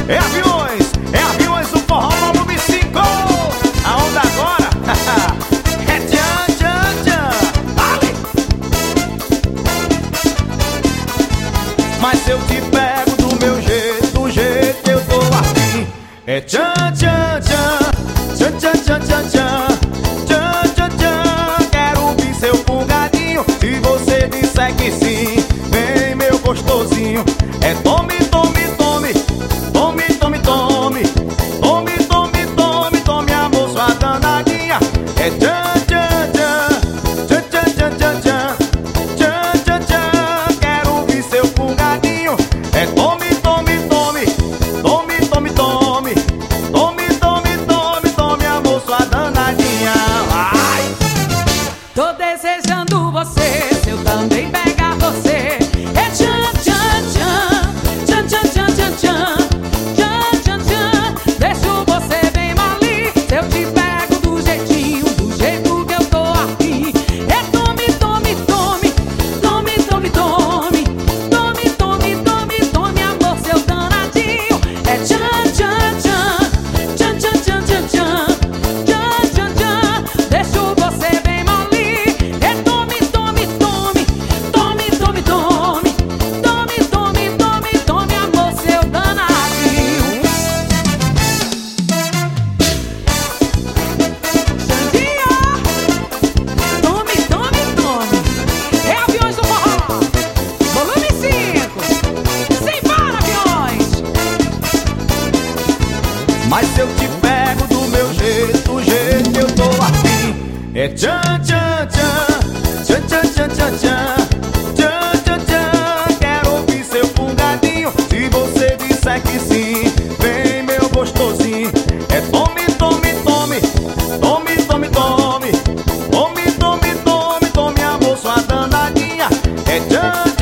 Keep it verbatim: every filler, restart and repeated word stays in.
É aviões, é aviões do forró volume cinco. A onda agora é tchan, tchan, tchan. Vale! Mas se eu te pego do meu jeito, do jeito que eu tô assim, é tchan, tchan, tchan, tchan, tchan, tchan, tchan, tchan, tchan, tchan. Quero ouvir seu fungadinho. Se você disser que sim, vem meu gostosinho. É tome, tome, tome, tome, tome, tome, tome, tome, tome, tome, amor, sua danadinha. É tchan, tchan, tchan, tchan, tchan, tchan, tchan, tchan, tchan, tchan. Quero ouvir seu fungadinho. É tome, tome, tome, tome, tome, tome, tome, tome, tome, tome, amor, sua danadinha. Ai! Tô desejando você, se eu também pegar você. É tchan, tchan, tchan, tchan, tchan, tchan, tchan, tchan, tchan, tchan. Deixo você bem mole, se eu te pego do jeitinho, do jeito que eu tô aqui. É tome, tome, tome, tome, tome, tome, tome, tome, tome, tome, amor, seu danadinho. É tchan, tchan, tchan, tchan, tchan, tchan, tchan, tchan, tchan, tchan. Deixo você bem mole. É tome, tome, tome, tome, tome, tome, tome, tome, tome, tome, amor, seu danadinho. Xandinha, tome, tome, tome. É aviões do forró, volume cinco. Simbora, aviões. Mas se eu te pego do meu jeito, do jeito que eu tô assim, é tchan, tchan, tchan, tchan, tchan, tchan, tchan, tchan, tchan, tchan. Quero ouvir seu fungadinho. Se você disser que sim, vem meu gostosinho. É tome, tome, tome, tome, tome, tome, tome, tome, tome, tome, amor, sua danadinha. É tchan,